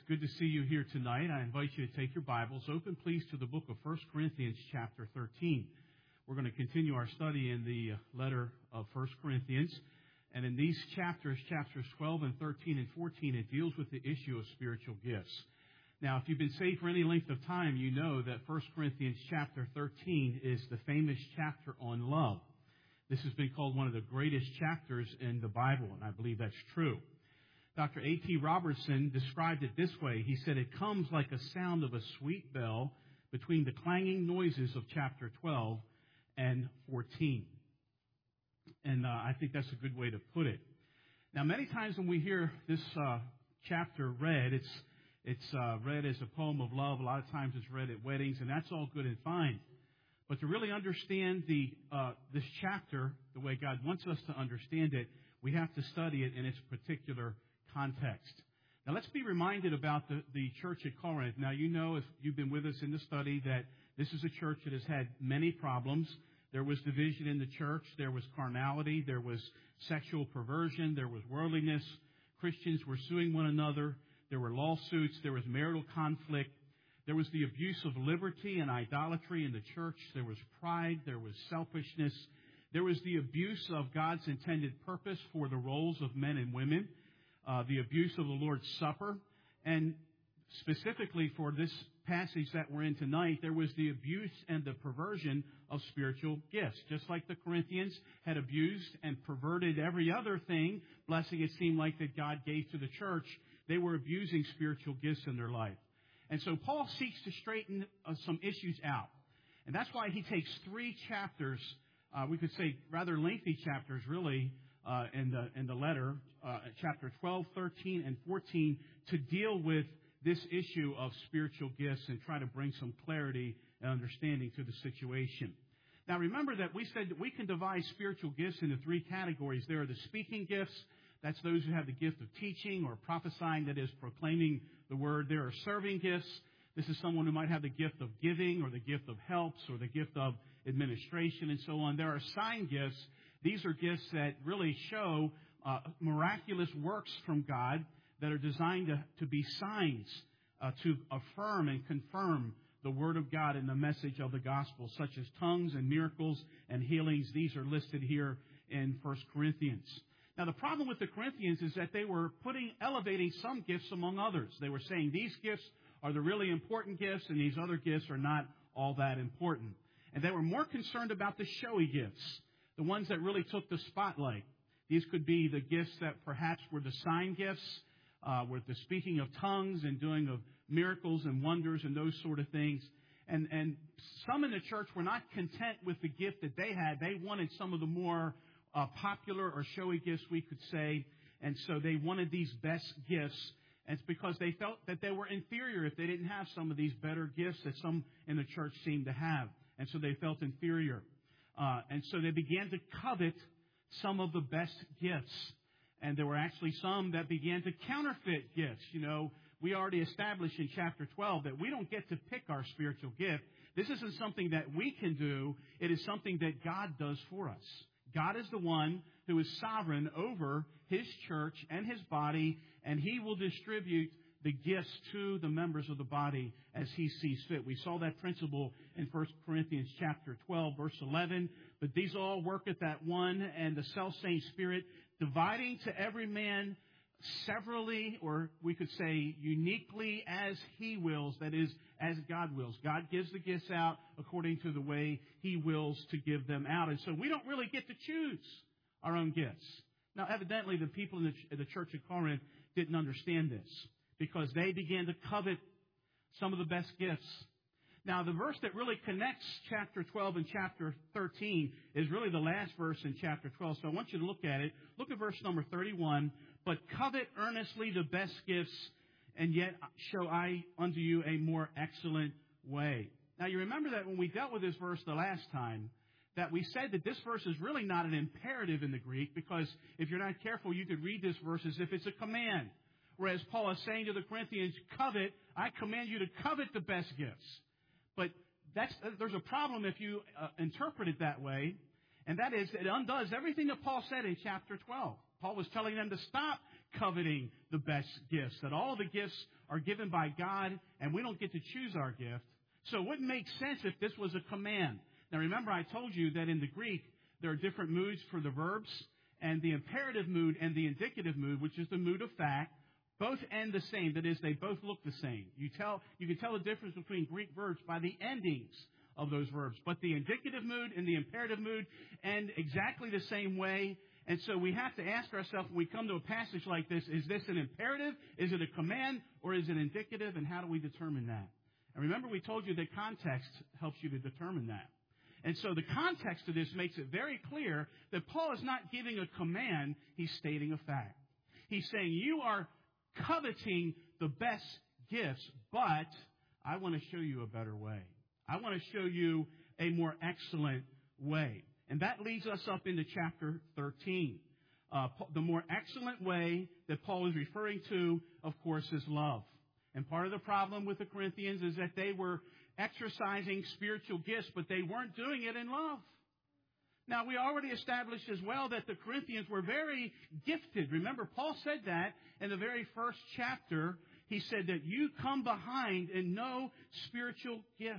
good to see you here tonight. I invite you to take your Bibles. Open, please, to the book of 1 Corinthians chapter 13. We're going to continue our study in the letter of 1 Corinthians. And in these chapters 12 and 13 and 14, it deals with the issue of spiritual gifts. Now, if you've been saved for any length of time, you know that 1 Corinthians chapter 13 is the famous chapter on love. This has been called one of the greatest chapters in the Bible, and I believe that's true. Dr. A.T. Robertson described it this way. He said, it comes like a sound of a sweet bell between the clanging noises of chapter 12 and 14. And I think that's a good way to put it. Now, many times when we hear this chapter read, it's read as a poem of love. A lot of times it's read at weddings, and that's all good and fine. But to really understand this chapter the way God wants us to understand it, we have to study it in its particular context. Now, let's be reminded about the church at Corinth. Now, you know, if you've been with us in the study, that this is a church that has had many problems. There was division in the church. There was carnality. There was sexual perversion. There was worldliness. Christians were suing one another. There were lawsuits. There was marital conflict. There was the abuse of liberty and idolatry in the church. There was pride. There was selfishness. There was the abuse of God's intended purpose for the roles of men and women. The abuse of the Lord's Supper. And specifically for this passage that we're in tonight, there was the abuse and the perversion of spiritual gifts. Just like the Corinthians had abused and perverted every other thing, blessing it seemed like that God gave to the church, they were abusing spiritual gifts in their life. And so Paul seeks to straighten some issues out. And that's why he takes 3 chapters, we could say rather lengthy chapters really, in the letter, chapter 12, 13, and 14, to deal with this issue of spiritual gifts and try to bring some clarity and understanding to the situation. Now, remember that we said that we can divide spiritual gifts into 3 categories. There are the speaking gifts. That's those who have the gift of teaching or prophesying, that is, proclaiming the word. There are serving gifts. This is someone who might have the gift of giving or the gift of helps or the gift of administration and so on. There are sign gifts. These are gifts that really show miraculous works from God that are designed to be signs to affirm and confirm the Word of God and the message of the gospel, such as tongues and miracles and healings. These are listed here in 1 Corinthians. Now, the problem with the Corinthians is that they were elevating some gifts among others. They were saying these gifts are the really important gifts and these other gifts are not all that important. And they were more concerned about the showy gifts, the ones that really took the spotlight. These could be the gifts that perhaps were the sign gifts, with the speaking of tongues and doing of miracles and wonders and those sort of things. And some in the church were not content with the gift that they had. They wanted some of the more popular or showy gifts, we could say. And so they wanted these best gifts. And it's because they felt that they were inferior if they didn't have some of these better gifts that some in the church seemed to have. And so they felt inferior. And so they began to covet some of the best gifts. And there were actually some that began to counterfeit gifts. You know, we already established in chapter 12 that we don't get to pick our spiritual gift. This isn't something that we can do. It is something that God does for us. God is the one who is sovereign over His church and His body, and He will distribute the gifts to the members of the body as He sees fit. We saw that principle in 1 Corinthians chapter 12, verse 11. But these all work at that one and the selfsame Spirit, dividing to every man severally, or we could say uniquely, as He wills, that is, as God wills. God gives the gifts out according to the way He wills to give them out. And so we don't really get to choose our own gifts. Now, evidently, the people in the church of Corinth didn't understand this, because they began to covet some of the best gifts. Now, the verse that really connects chapter 12 and chapter 13 is really the last verse in chapter 12. So I want you to look at it. Look at verse number 31. But covet earnestly the best gifts, and yet show I unto you a more excellent way. Now, you remember that when we dealt with this verse the last time, that we said that this verse is really not an imperative in the Greek, because if you're not careful, you could read this verse as if it's a command. Whereas Paul is saying to the Corinthians, covet, I command you to covet the best gifts. But there's a problem if you interpret it that way, and that is it undoes everything that Paul said in chapter 12. Paul was telling them to stop coveting the best gifts, that all the gifts are given by God and we don't get to choose our gift. So it wouldn't make sense if this was a command. Now remember, I told you that in the Greek, there are different moods for the verbs, and the imperative mood and the indicative mood, which is the mood of fact, both end the same. That is, they both look the same. You can tell the difference between Greek verbs by the endings of those verbs. But the indicative mood and the imperative mood end exactly the same way. And so we have to ask ourselves when we come to a passage like this, is this an imperative? Is it a command? Or is it indicative? And how do we determine that? And remember, we told you that context helps you to determine that. And so the context of this makes it very clear that Paul is not giving a command, he's stating a fact. He's saying, you are coveting the best gifts, but I want to show you a better way. I want to show you a more excellent way. And that leads us up into chapter 13. The more excellent way that Paul is referring to, of course, is love. And part of the problem with the Corinthians is that they were exercising spiritual gifts, but they weren't doing it in love. Now, we already established as well that the Corinthians were very gifted. Remember, Paul said that in the very first chapter. He said that you come behind in no spiritual gift.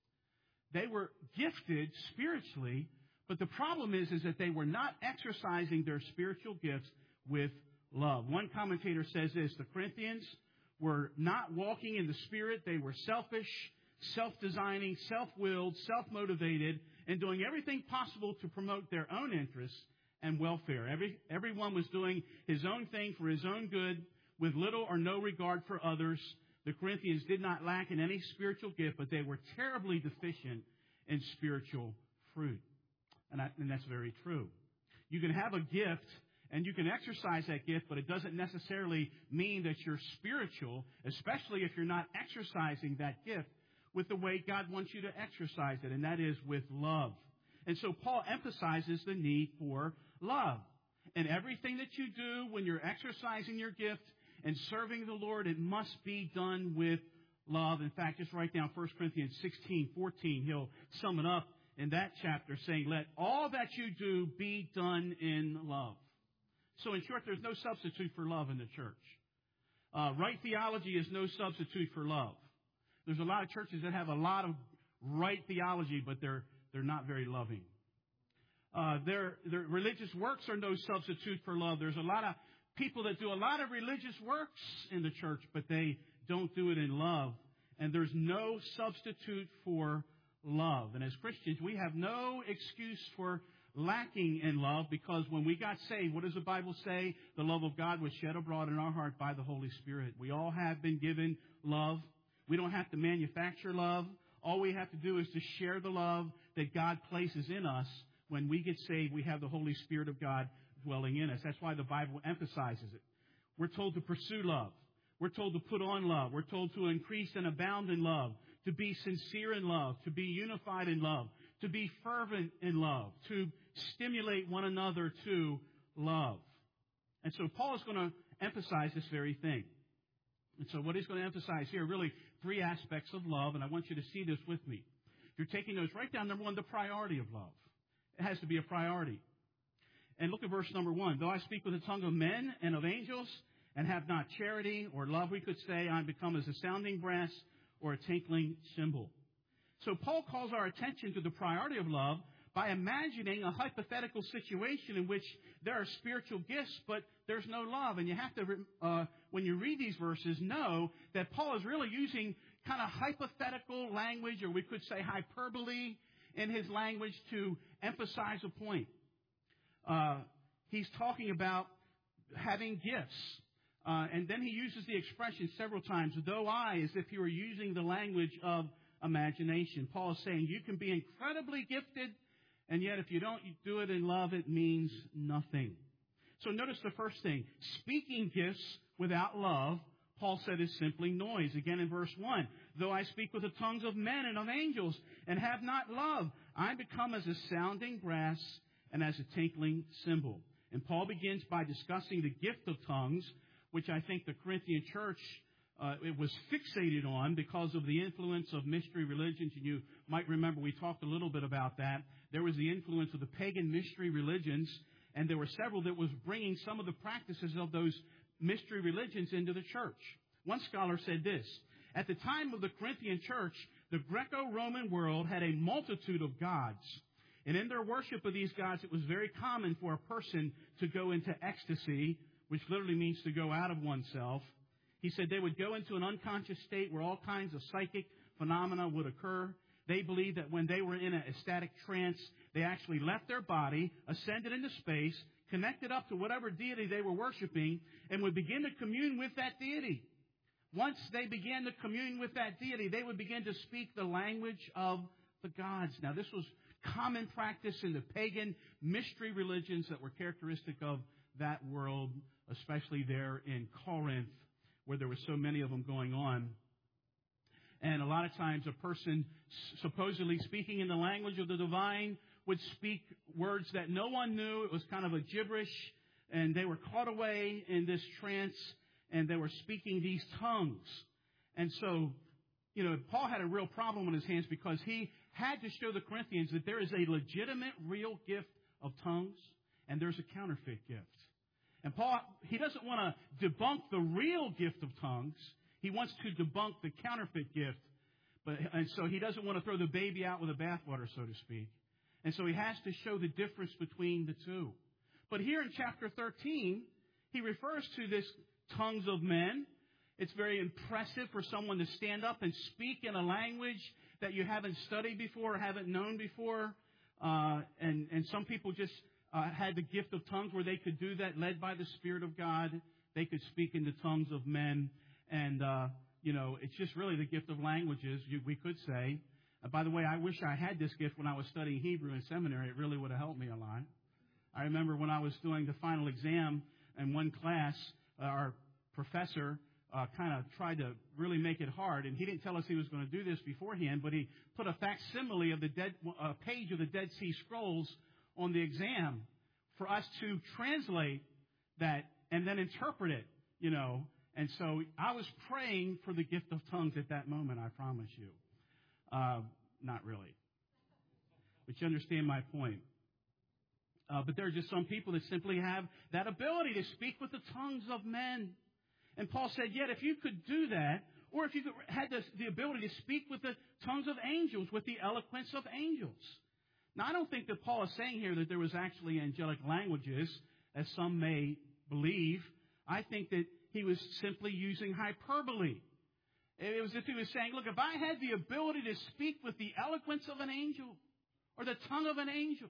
They were gifted spiritually, but the problem is that they were not exercising their spiritual gifts with love. One commentator says this: the Corinthians were not walking in the Spirit. They were selfish, self-designing, self-willed, self-motivated, and doing everything possible to promote their own interests and welfare. Everyone was doing his own thing for his own good with little or no regard for others. The Corinthians did not lack in any spiritual gift, but they were terribly deficient in spiritual fruit. And that's very true. You can have a gift and you can exercise that gift, but it doesn't necessarily mean that you're spiritual, especially if you're not exercising that gift with the way God wants you to exercise it, and that is with love. And so Paul emphasizes the need for love. And everything that you do when you're exercising your gift and serving the Lord, it must be done with love. In fact, just write down 1 Corinthians 16:14. He'll sum it up in that chapter saying, let all that you do be done in love. So in short, there's no substitute for love in the church. Right theology is no substitute for love. There's a lot of churches that have a lot of right theology, but they're not very loving. Their religious works are no substitute for love. There's a lot of people that do a lot of religious works in the church, but they don't do it in love. And there's no substitute for love. And as Christians, we have no excuse for lacking in love, because when we got saved, what does the Bible say? The love of God was shed abroad in our heart by the Holy Spirit. We all have been given love. We don't have to manufacture love. All we have to do is to share the love that God places in us. When we get saved, we have the Holy Spirit of God dwelling in us. That's why the Bible emphasizes it. We're told to pursue love. We're told to put on love. We're told to increase and abound in love, to be sincere in love, to be unified in love, to be fervent in love, to stimulate one another to love. And so Paul is going to emphasize this very thing. And so what he's going to emphasize here, really three aspects of love, and I want you to see this with me. If you're taking notes, write down, number one, the priority of love. It has to be a priority. And look at verse number 1. Though I speak with the tongue of men and of angels and have not charity or love, we could say, I become as a sounding brass or a tinkling cymbal. So Paul calls our attention to the priority of love by imagining a hypothetical situation in which there are spiritual gifts, but there's no love. And you have to, when you read these verses, know that Paul is really using kind of hypothetical language, or we could say hyperbole in his language, to emphasize a point. He's talking about having gifts. And then he uses the expression several times, though I, as if he were using the language of imagination. Paul is saying you can be incredibly gifted, and yet if you don't do it in love, it means nothing. So notice the first thing. Speaking gifts without love, Paul said, is simply noise. Again in verse 1, though I speak with the tongues of men and of angels and have not love, I become as a sounding brass and as a tinkling cymbal. And Paul begins by discussing the gift of tongues, which I think the Corinthian church it was fixated on because of the influence of mystery religions. And you might remember we talked a little bit about that. There was the influence of the pagan mystery religions, and there were several that was bringing some of the practices of those mystery religions into the church. One scholar said this: at the time of the Corinthian church, the Greco-Roman world had a multitude of gods. And in their worship of these gods, it was very common for a person to go into ecstasy, which literally means to go out of oneself. He said they would go into an unconscious state where all kinds of psychic phenomena would occur. They believed that when they were in an ecstatic trance, they actually left their body, ascended into space, connected up to whatever deity they were worshiping, and would begin to commune with that deity. Once they began to commune with that deity, they would begin to speak the language of the gods. Now, this was common practice in the pagan mystery religions that were characteristic of that world, especially there in Corinth, where there were so many of them going on. And a lot of times a person supposedly speaking in the language of the divine would speak words that no one knew. It was kind of a gibberish, and they were caught away in this trance, and they were speaking these tongues. And so, Paul had a real problem on his hands because he had to show the Corinthians that there is a legitimate, real gift of tongues, and there's a counterfeit gift. And Paul, he doesn't want to debunk the real gift of tongues. He wants to debunk the counterfeit gift. And so he doesn't want to throw the baby out with the bathwater, so to speak. And so he has to show the difference between the two. But here in chapter 13, he refers to this tongues of men. It's very impressive for someone to stand up and speak in a language that you haven't studied before or haven't known before. And some people just had the gift of tongues where they could do that, led by the Spirit of God. They could speak in the tongues of men. And, it's just really the gift of languages, we could say. By the way, I wish I had this gift when I was studying Hebrew in seminary. It really would have helped me a lot. I remember when I was doing the final exam in one class, our professor kind of tried to really make it hard. And he didn't tell us he was going to do this beforehand, but he put a facsimile of the page of the Dead Sea Scrolls on the exam for us to translate that and then interpret it, And so I was praying for the gift of tongues at that moment, I promise you. Not really. But you understand my point. But there are just some people that simply have that ability to speak with the tongues of men. And Paul said, yet if you could do that, or if you had the ability to speak with the tongues of angels, with the eloquence of angels. Now, I don't think that Paul is saying here that there was actually angelic languages, as some may believe. I think that he was simply using hyperbole. It was as if he was saying, look, if I had the ability to speak with the eloquence of an angel or the tongue of an angel,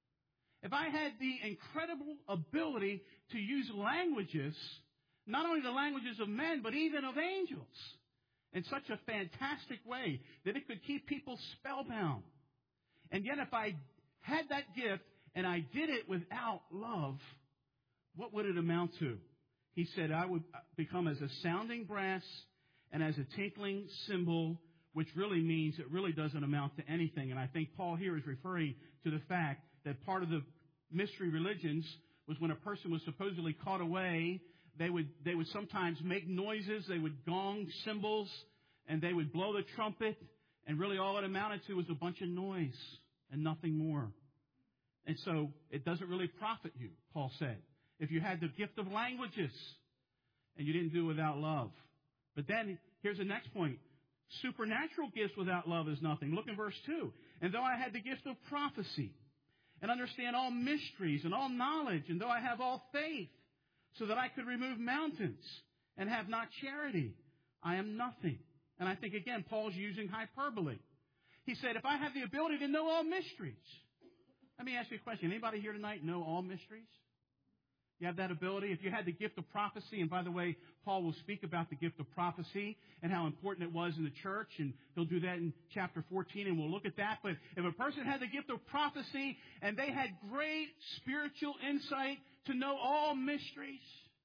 if I had the incredible ability to use languages, not only the languages of men, but even of angels, in such a fantastic way that it could keep people spellbound. And yet if I had that gift and I did it without love, what would it amount to? He said, I would become as a sounding brass and as a tinkling cymbal, which really means it really doesn't amount to anything. And I think Paul here is referring to the fact that part of the mystery religions was when a person was supposedly caught away, they would sometimes make noises, they would gong cymbals, and they would blow the trumpet, and really all it amounted to was a bunch of noise and nothing more. And so it doesn't really profit you, Paul said, if you had the gift of languages and you didn't do it without love. But then here's the next point. Supernatural gifts without love is nothing. Look in verse 2. And though I had the gift of prophecy and understand all mysteries and all knowledge, and though I have all faith so that I could remove mountains and have not charity, I am nothing. And I think, again, Paul's using hyperbole. He said, if I have the ability to know all mysteries. Let me ask you a question. Anybody here tonight know all mysteries? You have that ability? If you had the gift of prophecy, and by the way, Paul will speak about the gift of prophecy and how important it was in the church, and he'll do that in chapter 14, and we'll look at that. But if a person had the gift of prophecy and they had great spiritual insight to know all mysteries,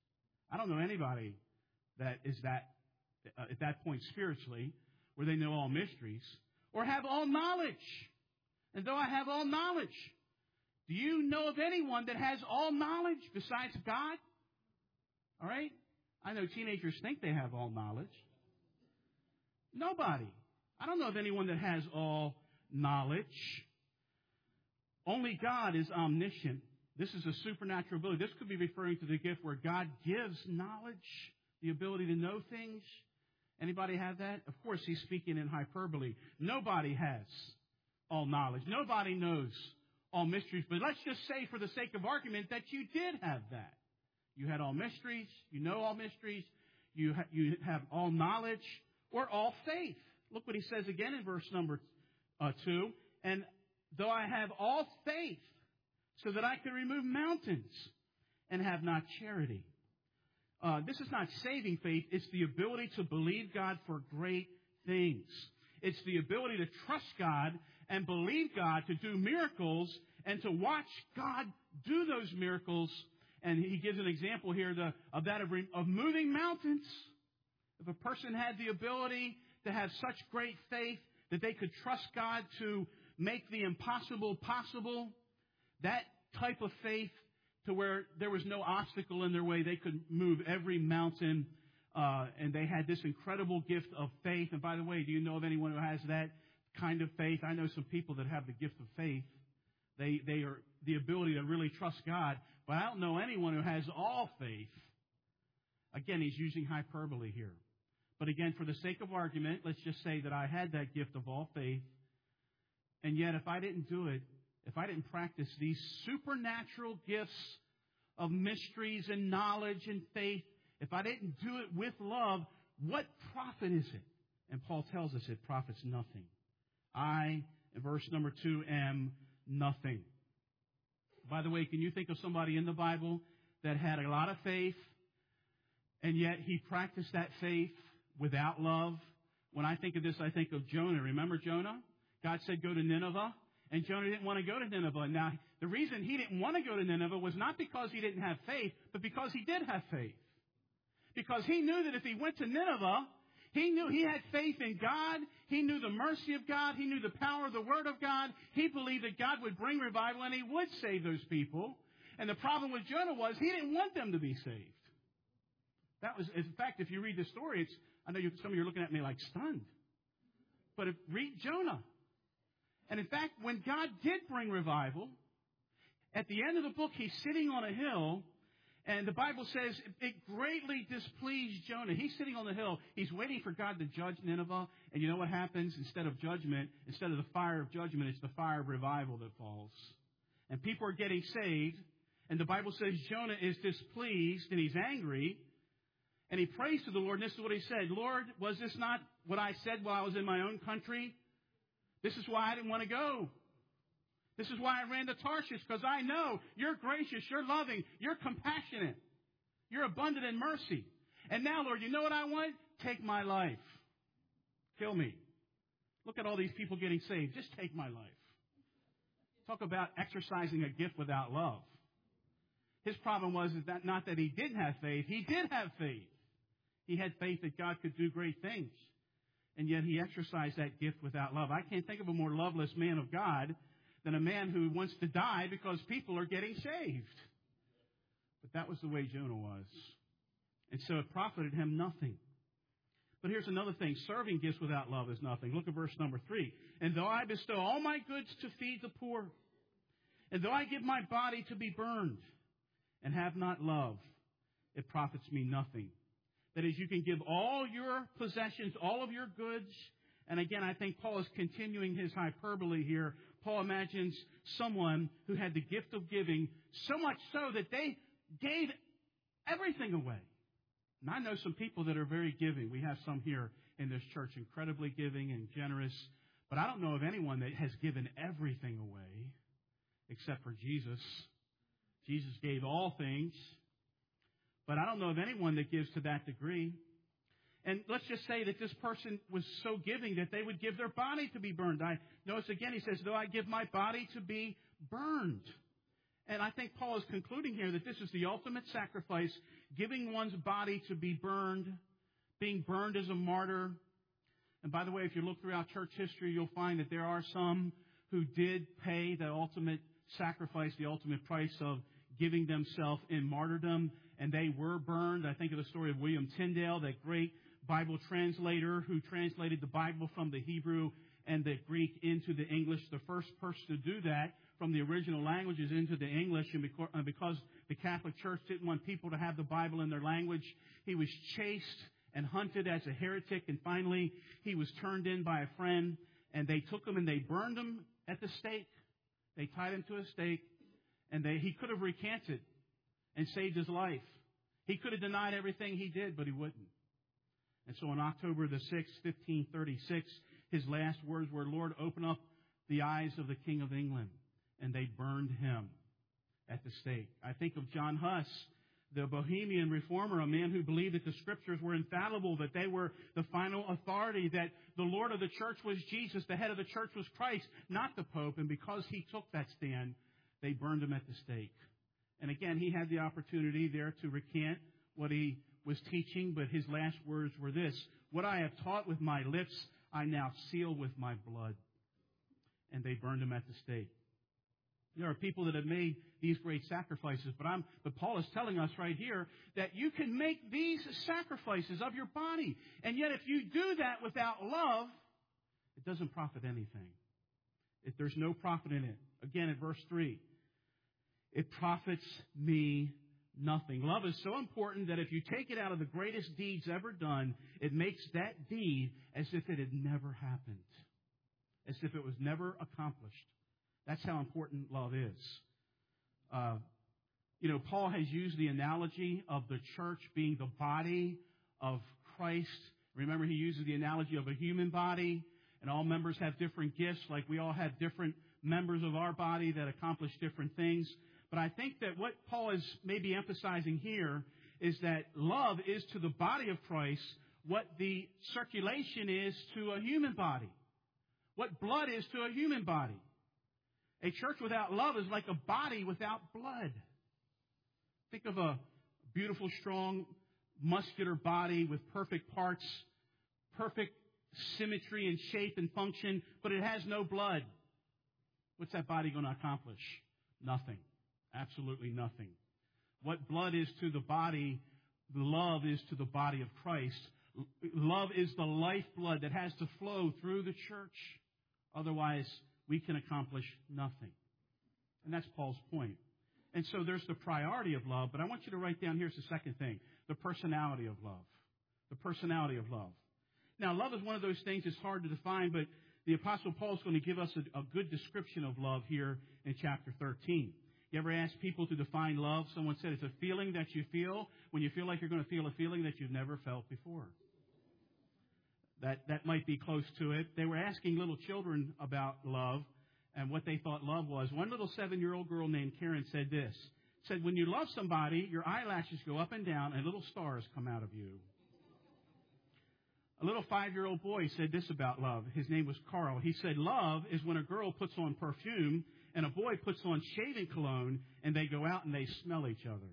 I don't know anybody that is that at that point spiritually where they know all mysteries, or have all knowledge. And though I have all knowledge, do you know of anyone that has all knowledge besides God? All right? I know teenagers think they have all knowledge. Nobody. I don't know of anyone that has all knowledge. Only God is omniscient. This is a supernatural ability. This could be referring to the gift where God gives knowledge, the ability to know things. Anybody have that? Of course, he's speaking in hyperbole. Nobody has all knowledge. Nobody knows all mysteries. But let's just say, for the sake of argument, that you did have that. You had all mysteries. You know all mysteries. You have all knowledge or all faith. Look what he says again in verse number 2. And though I have all faith so that I can remove mountains and have not charity. This is not saving faith. It's the ability to believe God for great things. It's the ability to trust God and believe God to do miracles and to watch God do those miracles. And he gives an example here of moving mountains. If a person had the ability to have such great faith that they could trust God to make the impossible possible, that type of faith to where there was no obstacle in their way, they could move every mountain, and they had this incredible gift of faith. And by the way, do you know of anyone who has that kind of faith? I know some people that have the gift of faith. They are the ability to really trust God, but I don't know anyone who has all faith. Again, he's using hyperbole here. But again, for the sake of argument, let's just say that I had that gift of all faith, and yet if I didn't do it, if I didn't practice these supernatural gifts of mysteries and knowledge and faith, if I didn't do it with love, what profit is it? And Paul tells us it profits nothing. I, in verse number 2, am nothing. By the way, can you think of somebody in the Bible that had a lot of faith, and yet he practiced that faith without love? When I think of this, I think of Jonah. Remember Jonah? God said, go to Nineveh. And Jonah didn't want to go to Nineveh. Now, the reason he didn't want to go to Nineveh was not because he didn't have faith, but because he did have faith. Because he knew that if he went to Nineveh, he knew he had faith in God. He knew the mercy of God. He knew the power of the Word of God. He believed that God would bring revival and he would save those people. And the problem with Jonah was he didn't want them to be saved. That was, in fact, if you read the story, I know some of you are looking at me like stunned. But read Jonah. And in fact, when God did bring revival, at the end of the book, he's sitting on a hill, and the Bible says it greatly displeased Jonah. He's sitting on the hill. He's waiting for God to judge Nineveh. And you know what happens? Instead of judgment, instead of the fire of judgment, it's the fire of revival that falls. And people are getting saved. And the Bible says Jonah is displeased and he's angry. And he prays to the Lord. And this is what he said. Lord, was this not what I said while I was in my own country? This is why I didn't want to go. This is why I ran to Tarshish, because I know you're gracious, you're loving, you're compassionate, you're abundant in mercy. And now, Lord, you know what I want? Take my life. Kill me. Look at all these people getting saved. Just take my life. Talk about exercising a gift without love. His problem was that not that he didn't have faith. He did have faith. He had faith that God could do great things. And yet he exercised that gift without love. I can't think of a more loveless man of God than a man who wants to die because people are getting saved. But that was the way Jonah was. And so it profited him nothing. But here's another thing. Serving gifts without love is nothing. Look at verse number 3. And though I bestow all my goods to feed the poor, and though I give my body to be burned, and have not love, it profits me nothing. That is, you can give all your possessions, all of your goods. And again, I think Paul is continuing his hyperbole here. Paul imagines someone who had the gift of giving, so much so that they gave everything away. And I know some people that are very giving. We have some here in this church, incredibly giving and generous. But I don't know of anyone that has given everything away except for Jesus. Jesus gave all things. But I don't know of anyone that gives to that degree. And let's just say that this person was so giving that they would give their body to be burned. I notice again, he says, though I give my body to be burned. And I think Paul is concluding here that this is the ultimate sacrifice, giving one's body to be burned, being burned as a martyr. And by the way, if you look throughout church history, you'll find that there are some who did pay the ultimate sacrifice, the ultimate price of giving themselves in martyrdom, and they were burned. I think of the story of William Tyndale, that great Bible translator who translated the Bible from the Hebrew and the Greek into the English, the first person to do that from the original languages into the English. And because the Catholic Church didn't want people to have the Bible in their language, he was chased and hunted as a heretic. And finally, he was turned in by a friend, and they took him and they burned him at the stake. They tied him to a stake, and he could have recanted and saved his life. He could have denied everything he did, but he wouldn't. And so on October the 6th, 1536, his last words were, "Lord, open up the eyes of the King of England." And they burned him at the stake. I think of John Huss, the Bohemian reformer, a man who believed that the Scriptures were infallible, that they were the final authority, that the Lord of the church was Jesus, the head of the church was Christ, not the Pope. And because he took that stand, they burned him at the stake. And again, he had the opportunity there to recant what he was teaching, but his last words were this: "What I have taught with my lips, I now seal with my blood." And they burned him at the stake. There are people that have made these great sacrifices, but Paul is telling us right here that you can make these sacrifices of your body. And yet if you do that without love, it doesn't profit anything. There's no profit in it. Again, at verse 3, "It profits me nothing." Love is so important that if you take it out of the greatest deeds ever done, it makes that deed as if it had never happened, as if it was never accomplished. That's how important love is. Paul has used the analogy of the church being the body of Christ. Remember, he uses the analogy of a human body, and all members have different gifts, like we all have different members of our body that accomplish different things. But I think that what Paul is maybe emphasizing here is that love is to the body of Christ what the circulation is to a human body, what blood is to a human body. A church without love is like a body without blood. Think of a beautiful, strong, muscular body with perfect parts, perfect symmetry and shape and function, but it has no blood. What's that body going to accomplish? Nothing. Absolutely nothing. What blood is to the body, love is to the body of Christ. Love is the lifeblood that has to flow through the church. Otherwise, we can accomplish nothing. And that's Paul's point. And so there's the priority of love, but I want you to write down, here's the second thing, the personality of love. The personality of love. Now, love is one of those things that's hard to define, but the Apostle Paul is going to give us a good description of love here in chapter 13. You ever ask people to define love? Someone said it's a feeling that you feel when you feel like you're going to feel a feeling that you've never felt before. That might be close to it. They were asking little children about love and what they thought love was. One little 7-year-old girl named Karen said this. Said, when you love somebody, your eyelashes go up and down and little stars come out of you. A little 5-year-old boy said this about love. His name was Carl. He said, love is when a girl puts on perfume and a boy puts on shaving cologne and they go out and they smell each other.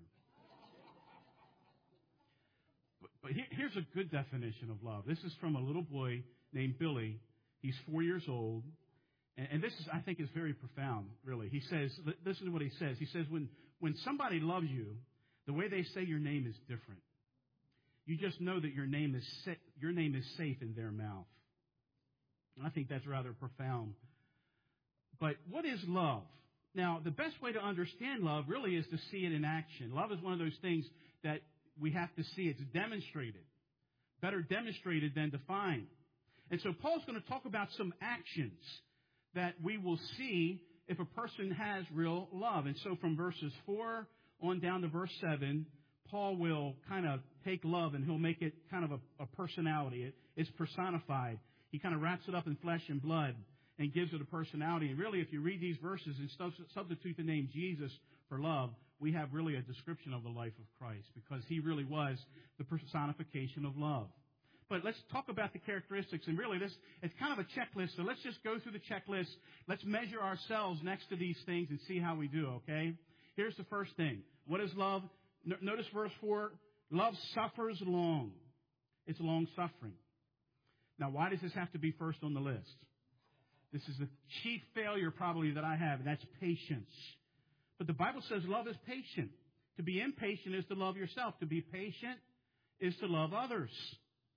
But here's a good definition of love. This is from a little boy named Billy. He's 4 years old. And this is, I think, is very profound, really. He says, listen to what he says. He says, when somebody loves you, the way they say your name is different. You just know that your name is safe in their mouth. I think that's rather profound. But what is love? Now, the best way to understand love really is to see it in action. Love is one of those things that we have to see. It's demonstrated. Better demonstrated than defined. And so Paul's going to talk about some actions that we will see if a person has real love. And so from verses 4 on down to verse 7, Paul will kind of take love and he'll make it kind of a personality. It's personified. He kind of wraps it up in flesh and blood and gives it a personality. And really, if you read these verses and substitute the name Jesus for love, we have really a description of the life of Christ because he really was the personification of love. But let's talk about the characteristics. And really, it's kind of a checklist. So let's just go through the checklist. Let's measure ourselves next to these things and see how we do, okay? Here's the first thing. What is love? Notice verse 4. Love suffers long. It's long-suffering. Now, why does this have to be first on the list? This is the chief failure probably that I have, and that's patience. But the Bible says love is patient. To be impatient is to love yourself. To be patient is to love others.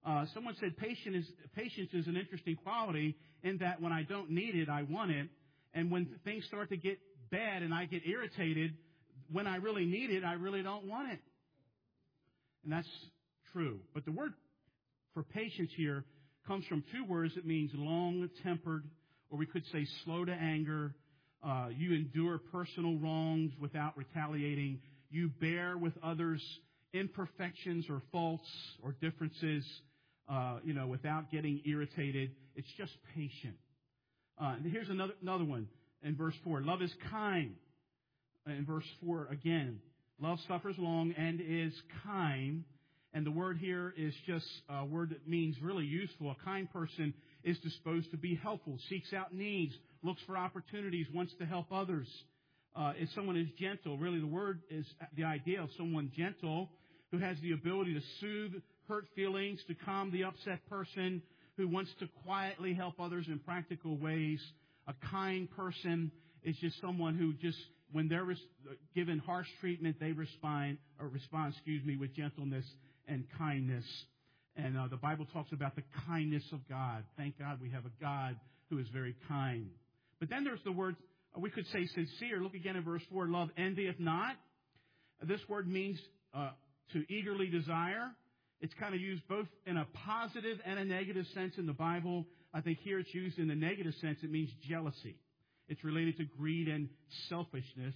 Someone said patience is an interesting quality in that when I don't need it, I want it. And when things start to get bad and I get irritated, when I really need it, I really don't want it. And that's true. But the word for patience here comes from two words. It means long-tempered, or we could say slow to anger. You endure personal wrongs without retaliating. You bear with others' imperfections or faults or differences, without getting irritated. It's just patient. And here's another one in verse 4. Love is kind. In verse 4 again, love suffers long and is kind. And the word here is just a word that means really useful. A kind person is disposed to be helpful, seeks out needs, looks for opportunities, wants to help others. If someone is gentle, really the word is the idea of someone gentle who has the ability to soothe hurt feelings, to calm the upset person, who wants to quietly help others in practical ways. A kind person is just someone who just, when they're given harsh treatment, they respond with gentleness and kindness. And the Bible talks about the kindness of God. Thank God we have a God who is very kind. But then there's the word, we could say sincere. Look again at verse 4. Love envieth not. This word means to eagerly desire. It's kind of used both in a positive and a negative sense in the Bible. I think here it's used in the negative sense. It means jealousy. It's related to greed and selfishness.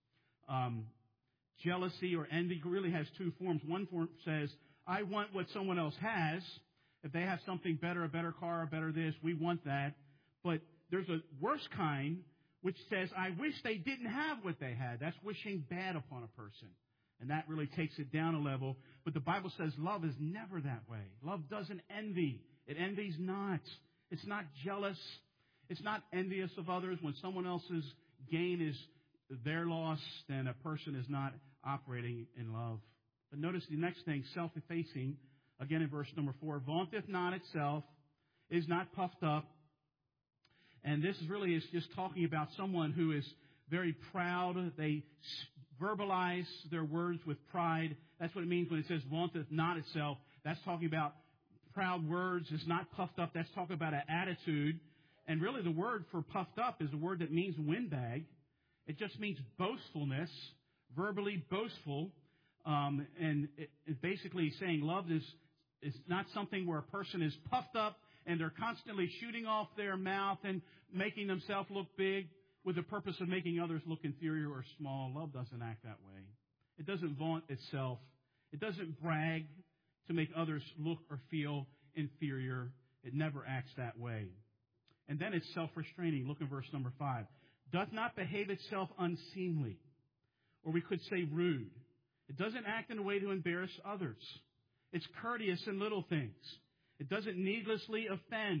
Jealousy or envy really has two forms. One form says, I want what someone else has. If they have something better, a better car, a better this, we want that. But there's a worse kind which says, I wish they didn't have what they had. That's wishing bad upon a person. And that really takes it down a level. But the Bible says love is never that way. Love doesn't envy. It envies not. It's not jealous. It's not envious of others. When someone else's gain is their loss, then a person is not operating in love. But notice the next thing, self-effacing. Again in verse number 4, vaunteth not itself, is not puffed up. And this is just talking about someone who is very proud. They verbalize their words with pride. That's what it means when it says vaunteth not itself. That's talking about proud words. It's not puffed up. That's talking about an attitude. And really the word for puffed up is a word that means windbag. It just means boastfulness, verbally boastful. And it basically saying love is not something where a person is puffed up and they're constantly shooting off their mouth and making themselves look big with the purpose of making others look inferior or small. Love doesn't act that way. It doesn't vaunt itself. It doesn't brag to make others look or feel inferior. It never acts that way. And then it's self-restraining. Look at verse number 5. Doth not behave itself unseemly, or we could say rude. It doesn't act in a way to embarrass others. It's courteous in little things. It doesn't needlessly offend.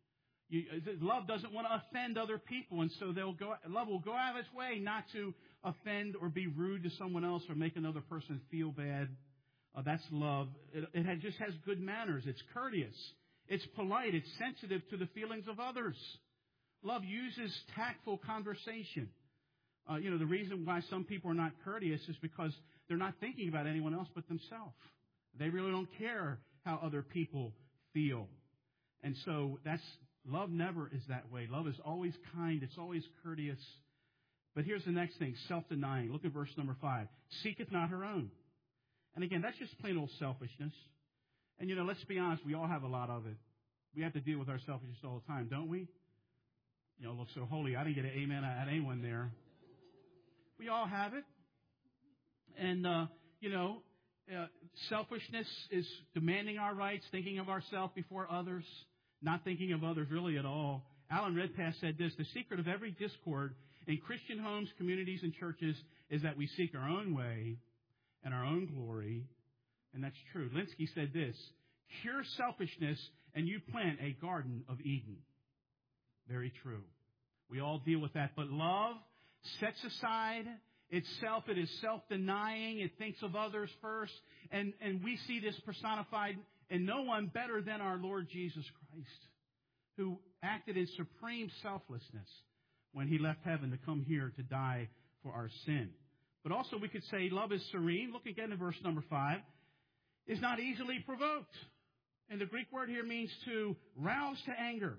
Love doesn't want to offend other people, and so love will go out of its way not to offend or be rude to someone else or make another person feel bad. That's love. It just has good manners. It's courteous. It's polite. It's sensitive to the feelings of others. Love uses tactful conversation. The reason why some people are not courteous is because they're not thinking about anyone else but themselves. They really don't care how other people feel. And so love never is that way. Love is always kind. It's always courteous. But here's the next thing, self-denying. Look at verse number 5. Seeketh not her own. And again, that's just plain old selfishness. And, let's be honest, we all have a lot of it. We have to deal with our selfishness all the time, don't we? Look so holy. I didn't get an amen at anyone there. We all have it. And, selfishness is demanding our rights, thinking of ourselves before others, not thinking of others really at all. Alan Redpath said this, the secret of every discord in Christian homes, communities, and churches is that we seek our own way and our own glory. And that's true. Linsky said this, cure selfishness and you plant a garden of Eden. Very true. We all deal with that. But love sets aside itself. It is self-denying. It thinks of others first. And we see this personified in no one better than our Lord Jesus Christ, who acted in supreme selflessness when he left heaven to come here to die for our sin. But also we could say love is serene. Look again at verse number 5. Is not easily provoked. And the Greek word here means to rouse to anger.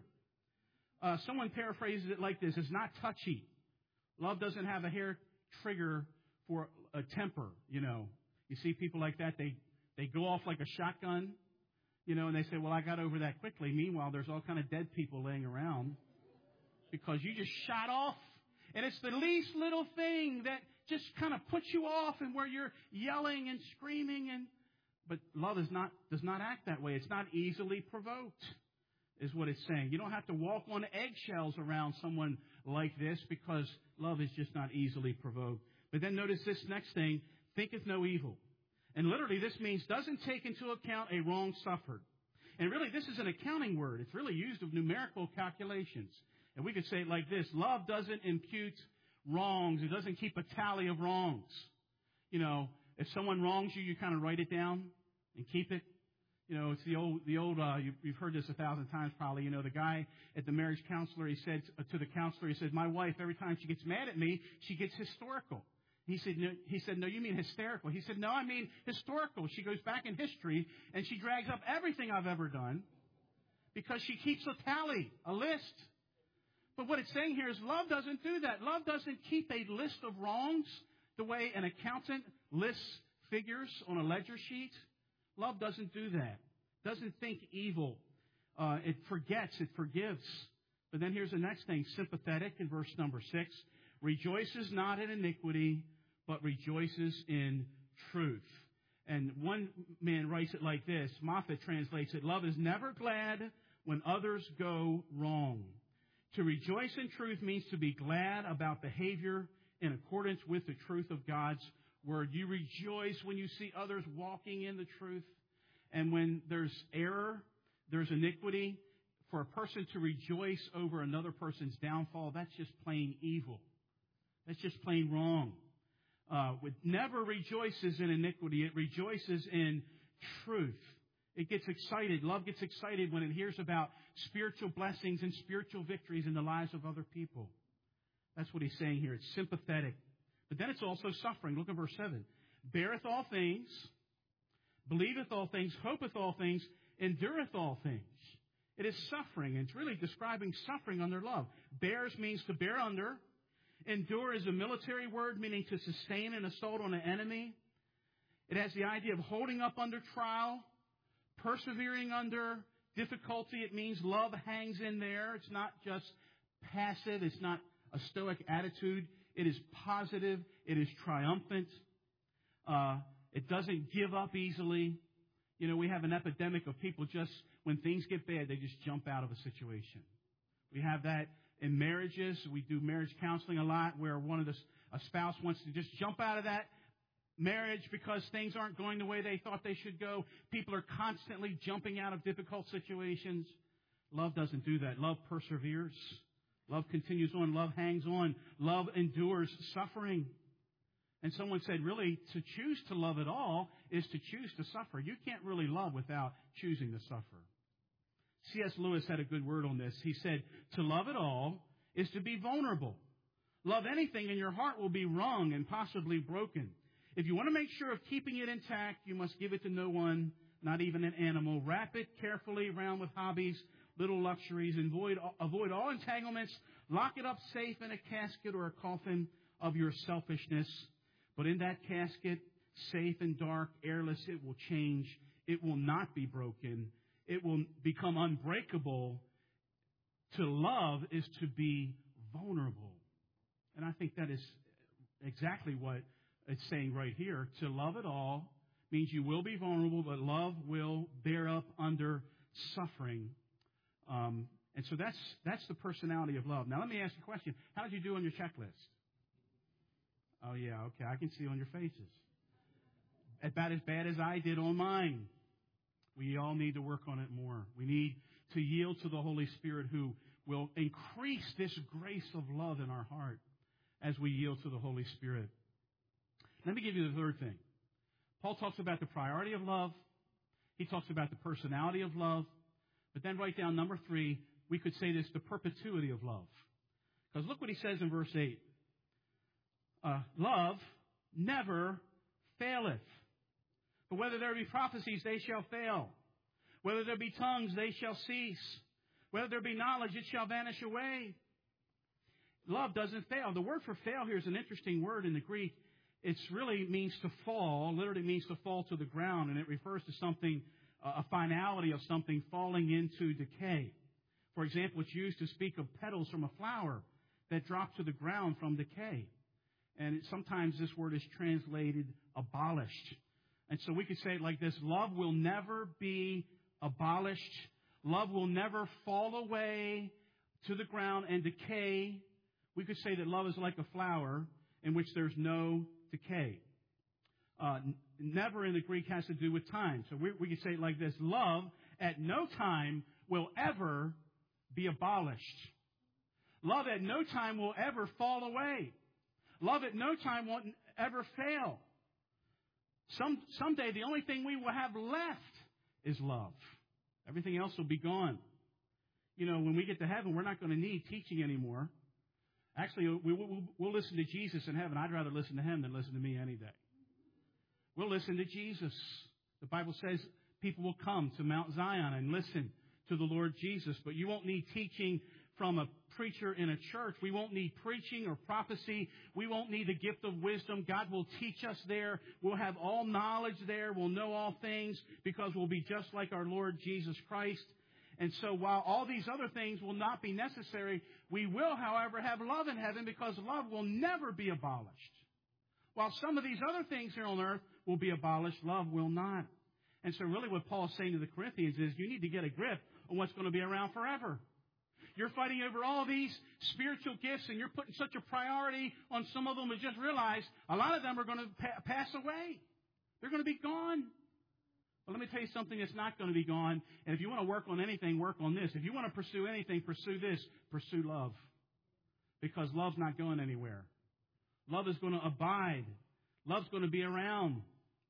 Someone paraphrases it like this. It's not touchy. Love doesn't have a hair trigger for a temper, you know. You see people like that, they go off like a shotgun, you know, and they say, well, I got over that quickly. Meanwhile, there's all kind of dead people laying around because you just shot off. And it's the least little thing that just kind of puts you off and where you're yelling and screaming. But love does not act that way. It's not easily provoked, is what it's saying. You don't have to walk on eggshells around someone like this because love is just not easily provoked. But then notice this next thing, thinketh no evil. And literally this means doesn't take into account a wrong suffered. And really this is an accounting word. It's really used of numerical calculations. And we could say it like this, love doesn't impute wrongs. It doesn't keep a tally of wrongs. You know, if someone wrongs you, you kind of write it down and keep it. You know, it's the old. You've heard this 1,000 times probably. You know, the guy at the marriage counselor, he said to the counselor, he said, my wife, every time she gets mad at me, she gets historical. He said, no, you mean hysterical. He said, no, I mean historical. She goes back in history and she drags up everything I've ever done because she keeps a tally, a list. But what it's saying here is love doesn't do that. Love doesn't keep a list of wrongs the way an accountant lists figures on a ledger sheet. Love doesn't do that. Doesn't think evil. It forgets. It forgives. But then here's the next thing. Sympathetic in verse number 6. Rejoices not in iniquity, but rejoices in truth. And one man writes it like this. Moffat translates it. Love is never glad when others go wrong. To rejoice in truth means to be glad about behavior in accordance with the truth of God's Word. You rejoice when you see others walking in the truth. And when there's error, there's iniquity. For a person to rejoice over another person's downfall, that's just plain evil. That's just plain wrong. It never rejoices in iniquity. It rejoices in truth. It gets excited. Love gets excited when it hears about spiritual blessings and spiritual victories in the lives of other people. That's what he's saying here. It's sympathetic. But then it's also suffering. Look at verse 7. Beareth all things, believeth all things, hopeth all things, endureth all things. It is suffering. And it's really describing suffering under love. Bears means to bear under. Endure is a military word meaning to sustain an assault on an enemy. It has the idea of holding up under trial, persevering under difficulty. It means love hangs in there. It's not just passive. It's not a stoic attitude. It is positive. It is triumphant. It doesn't give up easily. You know, we have an epidemic of people just, when things get bad, they just jump out of a situation. We have that in marriages. We do marriage counseling a lot where a spouse wants to just jump out of that marriage because things aren't going the way they thought they should go. People are constantly jumping out of difficult situations. Love doesn't do that. Love perseveres. Love continues on. Love hangs on. Love endures suffering. And someone said, really, to choose to love at all is to choose to suffer. You can't really love without choosing to suffer. C.S. Lewis had a good word on this. He said, to love at all is to be vulnerable. Love anything and your heart will be wrung and possibly broken. If you want to make sure of keeping it intact, you must give it to no one, not even an animal. Wrap it carefully around with hobbies, little luxuries, and avoid all entanglements. Lock it up safe in a casket or a coffin of your selfishness. But in that casket, safe and dark, airless, it will change. It will not be broken. It will become unbreakable. To love is to be vulnerable. And I think that is exactly what it's saying right here. To love at all means you will be vulnerable, but love will bear up under suffering. And so that's the personality of love. Now let me ask you a question. How did you do on your checklist? Oh yeah, okay, I can see on your faces. About as bad as I did on mine. We all need to work on it more. We need to yield to the Holy Spirit who will increase this grace of love in our heart as we yield to the Holy Spirit. Let me give you the third thing. Paul talks about the priority of love. He talks about the personality of love. But then write down number 3, we could say this, the perpetuity of love. Because look what he says in verse 8. Love never faileth. But whether there be prophecies, they shall fail. Whether there be tongues, they shall cease. Whether there be knowledge, it shall vanish away. Love doesn't fail. The word for fail here is an interesting word in the Greek. It really means to fall, literally means to fall to the ground, and it refers to something, a finality of something falling into decay. For example, it's used to speak of petals from a flower that drop to the ground from decay. And sometimes this word is translated abolished. And so we could say it like this: love will never be abolished. Love will never fall away to the ground and decay. We could say that love is like a flower in which there's no decay. Never in the Greek has to do with time. So we could say it like this: love at no time will ever be abolished. Love at no time will ever fall away. Love at no time won't ever fail. Someday the only thing we will have left is love. Everything else will be gone. You know, when we get to heaven, we're not going to need teaching anymore. Actually, we'll listen to Jesus in heaven. I'd rather listen to him than listen to me any day. We'll listen to Jesus. The Bible says people will come to Mount Zion and listen to the Lord Jesus. But you won't need teaching from a preacher in a church. We won't need preaching or prophecy. We won't need the gift of wisdom. God will teach us there. We'll have all knowledge there. We'll know all things because we'll be just like our Lord Jesus Christ. And so while all these other things will not be necessary, we will, however, have love in heaven because love will never be abolished. While some of these other things here on earth will be abolished, love will not. And so really what Paul's saying to the Corinthians is you need to get a grip on what's going to be around forever. You're fighting over all these spiritual gifts and you're putting such a priority on some of them, and just realize a lot of them are going to pass away. They're going to be gone. But let me tell you something that's not going to be gone. And if you want to work on anything, work on this. If you want to pursue anything, pursue this. Pursue love. Because love's not going anywhere. Love is going to abide. Love's going to be around.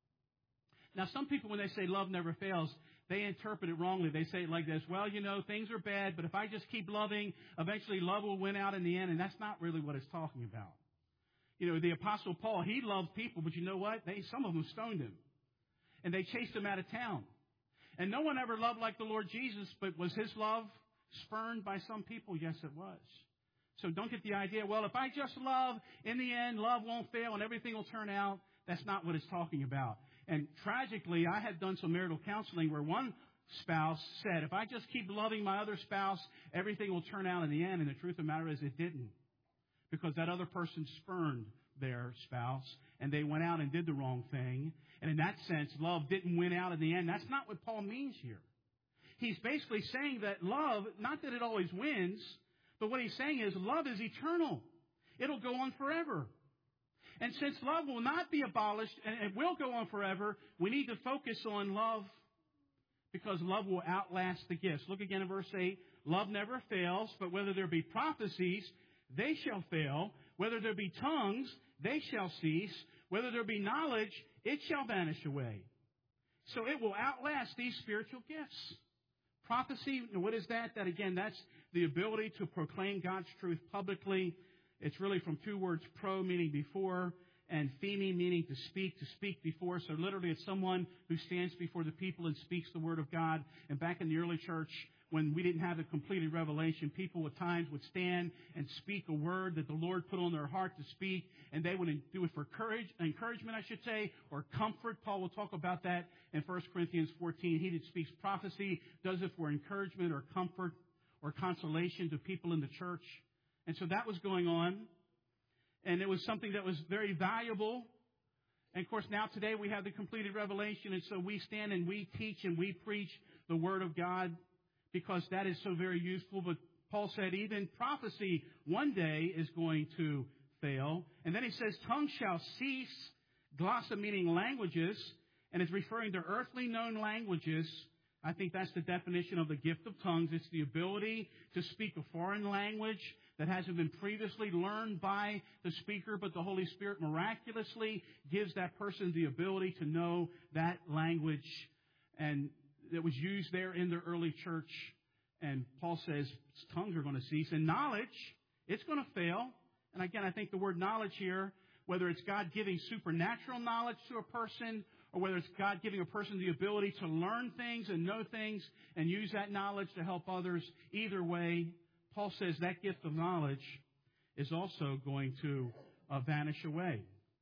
Now, some people, when they say love never fails, they interpret it wrongly. They say it like this: well, you know, things are bad, but if I just keep loving, eventually love will win out in the end. And that's not really what it's talking about. You know, the Apostle Paul, he loved people, but you know what? Some of them stoned him. And they chased him out of town. And no one ever loved like the Lord Jesus, but was his love spurned by some people? Yes, it was. So don't get the idea, well, if I just love, in the end, love won't fail and everything will turn out. That's not what it's talking about. And tragically, I had done some marital counseling where one spouse said, if I just keep loving my other spouse, everything will turn out in the end. And the truth of the matter is it didn't. Because that other person spurned their spouse and they went out and did the wrong thing. And in that sense, love didn't win out in the end. That's not what Paul means here. He's basically saying that love, not that it always wins, but what he's saying is love is eternal. It'll go on forever. And since love will not be abolished and it will go on forever, we need to focus on love because love will outlast the gifts. Look again in verse 8. Love never fails, but whether there be prophecies, they shall fail. Whether there be tongues, they shall cease. Whether there be knowledge, it shall vanish away. So it will outlast these spiritual gifts. Prophecy, what is that? That again, that's the ability to proclaim God's truth publicly. It's really from two words, pro meaning before, and pheme meaning to speak before. So literally it's someone who stands before the people and speaks the word of God. And back in the early church, when we didn't have the completed revelation, people at times would stand and speak a word that the Lord put on their heart to speak, and they would do it for encouragement, I should say, or comfort. Paul will talk about that in 1 Corinthians 14. He that speaks prophecy does it for encouragement or comfort or consolation to people in the church. And so that was going on, and it was something that was very valuable. And of course, now today we have the completed revelation, and so we stand and we teach and we preach the Word of God because that is so very useful. But Paul said even prophecy one day is going to fail. And then he says, tongues shall cease, glossa meaning languages, and it's referring to earthly known languages. I think that's the definition of the gift of tongues. It's the ability to speak a foreign language that hasn't been previously learned by the speaker, but the Holy Spirit miraculously gives that person the ability to know that language. And it was used there in the early church. And Paul says tongues are going to cease. And knowledge, it's going to fail. And again, I think the word knowledge here, whether it's God giving supernatural knowledge to a person or whether it's God giving a person the ability to learn things and know things and use that knowledge to help others. Either way, Paul says that gift of knowledge is also going to vanish away.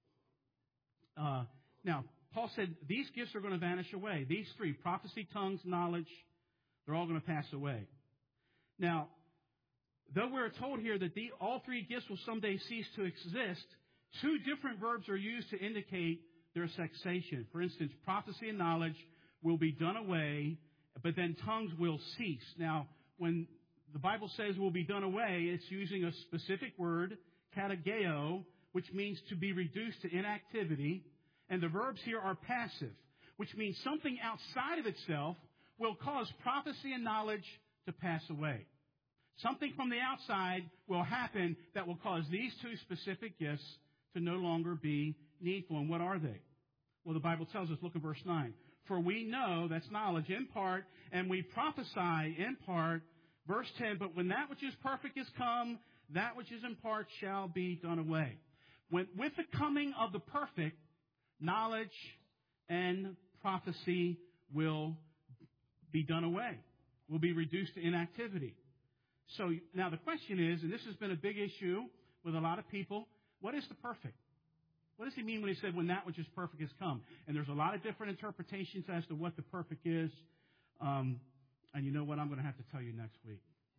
Now, Paul said these gifts are going to vanish away. These three, prophecy, tongues, knowledge, they're all going to pass away. Now, though we're told here that all three gifts will someday cease to exist, two different verbs are used to indicate their cessation. For instance, prophecy and knowledge will be done away, but then tongues will cease. Now, when the Bible says will be done away, it's using a specific word, katageo, which means to be reduced to inactivity. And the verbs here are passive, which means something outside of itself will cause prophecy and knowledge to pass away. Something from the outside will happen that will cause these two specific gifts to no longer be needful. And what are they? Well, the Bible tells us, look at verse 9. For we know, that's knowledge in part, and we prophesy in part. Verse 10, but when that which is perfect is come, that which is in part shall be done away. With the coming of the perfect, knowledge and prophecy will be done away, will be reduced to inactivity. So now the question is, and this has been a big issue with a lot of people, what is the perfect? What does he mean when he said, when that which is perfect has come? And there's a lot of different interpretations as to what the perfect is. And you know what? I'm going to have to tell you next week.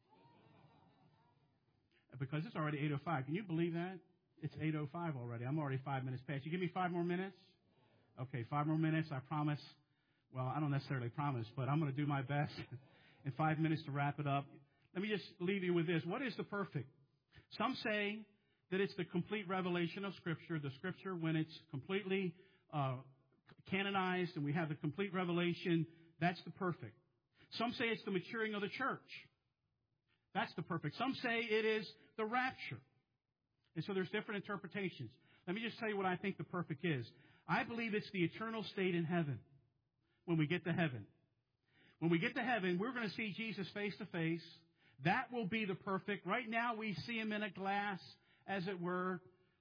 Because it's already 8:05. Can you believe that? It's 8:05 already. I'm already 5 minutes past. You give me 5 more minutes? Okay, 5 more minutes. I promise. Well, I don't necessarily promise, but I'm going to do my best in 5 minutes to wrap it up. Let me just leave you with this. What is the perfect? Some say that it's the complete revelation of Scripture. The Scripture, when it's completely canonized and we have the complete revelation, that's the perfect. Some say it's the maturing of the church. That's the perfect. Some say it is the rapture. And so there's different interpretations. Let me just tell you what I think the perfect is. I believe it's the eternal state in heaven when we get to heaven. When we get to heaven, we're going to see Jesus face to face. That will be the perfect. Right now we see him in a glass, as it were.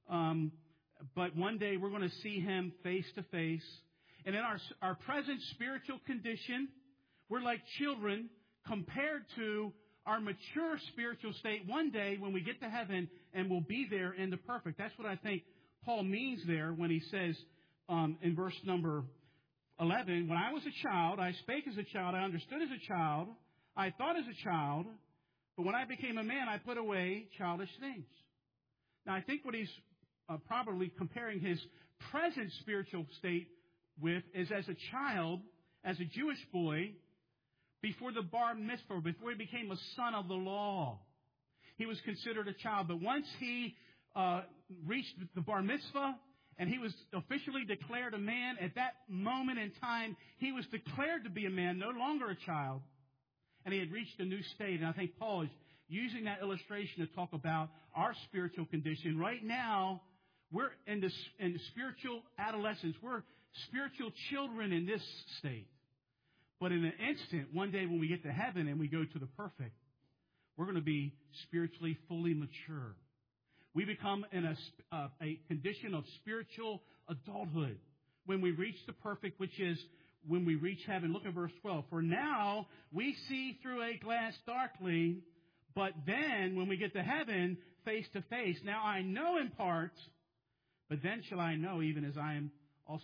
But one day we're going to see him face to face. And in our present spiritual condition, we're like children compared to our mature spiritual state one day when we get to heaven and we'll be there in the perfect. That's what I think Paul means there when he says in verse number 11, when I was a child, I spake as a child, I understood as a child, I thought as a child, but when I became a man, I put away childish things. Now, I think what he's probably comparing his present spiritual state with is as a child, as a Jewish boy, before the bar mitzvah, before he became a son of the law. He was considered a child. But once he reached the bar mitzvah and he was officially declared a man, at that moment in time, he was declared to be a man, no longer a child. And he had reached a new state. And I think Paul is using that illustration to talk about our spiritual condition. Right now, we're in spiritual adolescence. We're spiritual children in this state. But in an instant, one day when we get to heaven and we go to the perfect, we're going to be spiritually fully mature. We become in a condition of spiritual adulthood when we reach the perfect, which is when we reach heaven. Look at verse 12. For now we see through a glass darkly, but then when we get to heaven, face to face. Now I know in part, but then shall I know even as I am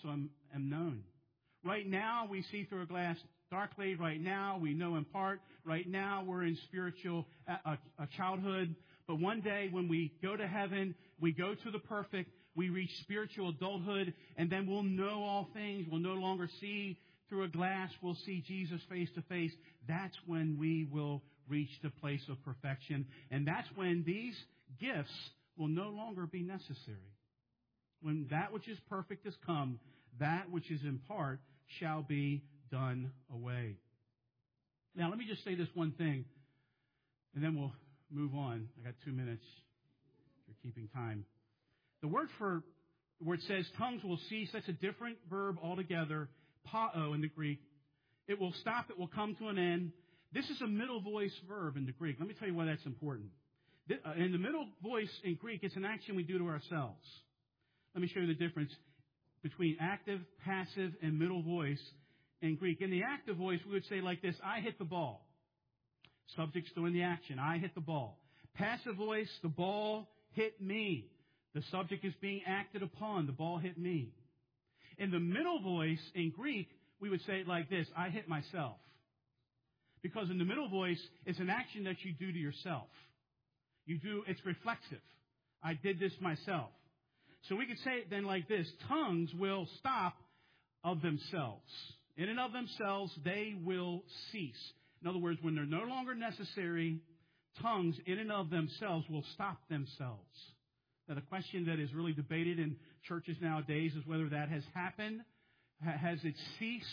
known. Right now we see through a glass darkly. Right now we know in part. Right now we're in spiritual childhood. But one day when we go to heaven, we go to the perfect, we reach spiritual adulthood, and then we'll know all things. We'll no longer see through a glass. We'll see Jesus face to face. That's when we will reach the place of perfection. And that's when these gifts will no longer be necessary. When that which is perfect has come, that which is in part shall be done away. Now, let me just say this one thing, and then we'll move on. I got 2 minutes. If you're keeping time. The word where it says tongues will cease, that's a different verb altogether, pao in the Greek. It will stop, it will come to an end. This is a middle voice verb in the Greek. Let me tell you why that's important. In the middle voice in Greek, it's an action we do to ourselves. Let me show you the difference. between active, passive, and middle voice in Greek. In the active voice, we would say like this: I hit the ball. Subject's doing the action. I hit the ball. Passive voice, the ball hit me. The subject is being acted upon. The ball hit me. In the middle voice in Greek, we would say it like this: I hit myself. Because in the middle voice, it's an action that you do to yourself. It's reflexive. I did this myself. So we could say it then like this: tongues will stop of themselves. In and of themselves, they will cease. In other words, when they're no longer necessary, tongues in and of themselves will stop themselves. Now, the question that is really debated in churches nowadays is whether that has happened. Has it ceased?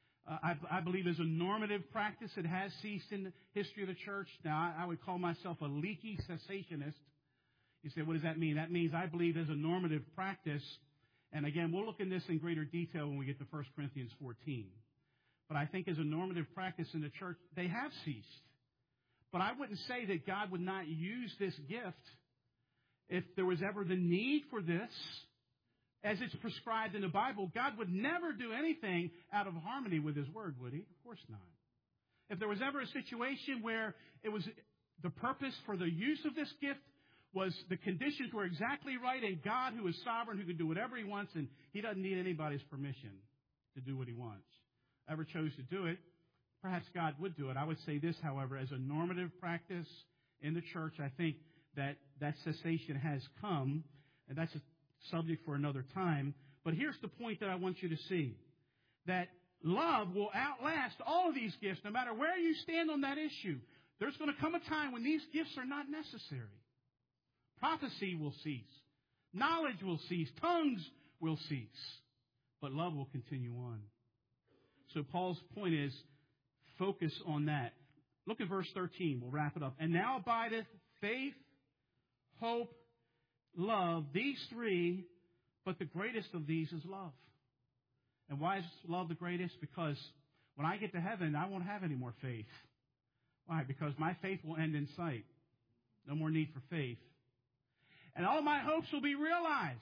I believe as a normative practice, it has ceased in the history of the church. Now, I would call myself a leaky cessationist. You say, what does that mean? That means I believe as a normative practice, and again, we'll look in this in greater detail when we get to 1 Corinthians 14. But I think as a normative practice in the church, they have ceased. But I wouldn't say that God would not use this gift if there was ever the need for this, as it's prescribed in the Bible. God would never do anything out of harmony with His Word, would He? Of course not. If there was ever a situation where it was the purpose for the use of this gift was the conditions were exactly right, and God, who is sovereign, who can do whatever He wants, and He doesn't need anybody's permission to do what He wants, ever chose to do it, perhaps God would do it. I would say this, however, as a normative practice in the church, I think that cessation has come, and that's a subject for another time. But here's the point that I want you to see, that love will outlast all of these gifts, no matter where you stand on that issue. There's going to come a time when these gifts are not necessary. Prophecy will cease. Knowledge will cease. Tongues will cease. But love will continue on. So Paul's point is, focus on that. Look at verse 13. We'll wrap it up. And now abideth faith, hope, love, these three, but the greatest of these is love. And why is love the greatest? Because when I get to heaven, I won't have any more faith. Why? Because my faith will end in sight. No more need for faith. And all my hopes will be realized.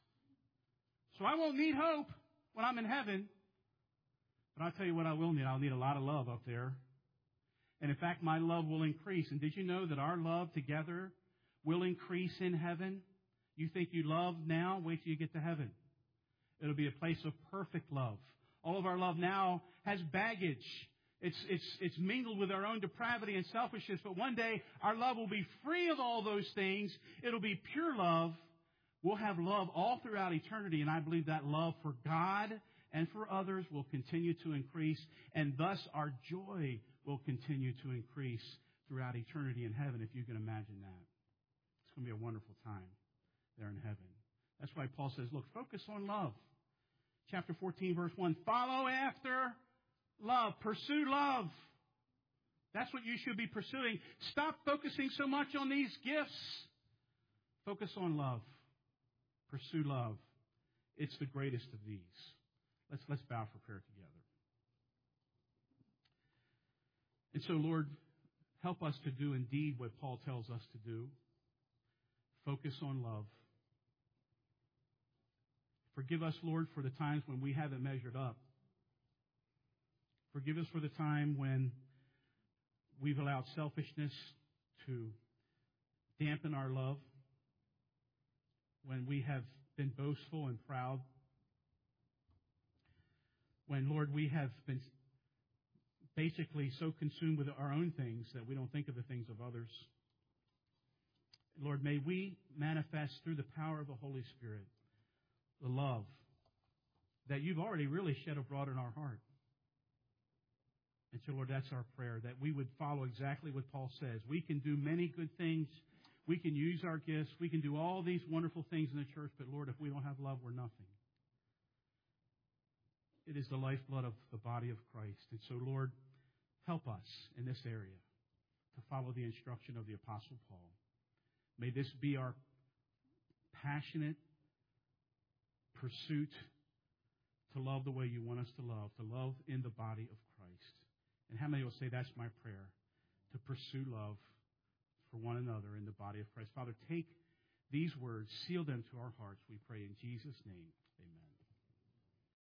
So I won't need hope when I'm in heaven. But I'll tell you what I will need. I'll need a lot of love up there. And in fact, my love will increase. And did you know that our love together will increase in heaven? You think you love now? Wait till you get to heaven. It'll be a place of perfect love. All of our love now has baggage. It's mingled with our own depravity and selfishness. But one day, our love will be free of all those things. It'll be pure love. We'll have love all throughout eternity. And I believe that love for God and for others will continue to increase. And thus, our joy will continue to increase throughout eternity in heaven, if you can imagine that. It's going to be a wonderful time there in heaven. That's why Paul says, look, focus on love. Chapter 14, verse 1, follow after love. Pursue love. That's what you should be pursuing. Stop focusing so much on these gifts. Focus on love. Pursue love. It's the greatest of these. Let's bow for prayer together. And so, Lord, help us to do indeed what Paul tells us to do. Focus on love. Forgive us, Lord, for the times when we haven't measured up. Forgive us for the time when we've allowed selfishness to dampen our love, when we have been boastful and proud, when, Lord, we have been basically so consumed with our own things that we don't think of the things of others. Lord, may we manifest through the power of the Holy Spirit the love that you've already really shed abroad in our heart. And so, Lord, that's our prayer, that we would follow exactly what Paul says. We can do many good things. We can use our gifts. We can do all these wonderful things in the church. But, Lord, if we don't have love, we're nothing. It is the lifeblood of the body of Christ. And so, Lord, help us in this area to follow the instruction of the Apostle Paul. May this be our passionate pursuit to love the way you want us to love in the body of Christ. And how many will say that's my prayer, to pursue love for one another in the body of Christ? Father, take these words, seal them to our hearts, we pray in Jesus' name.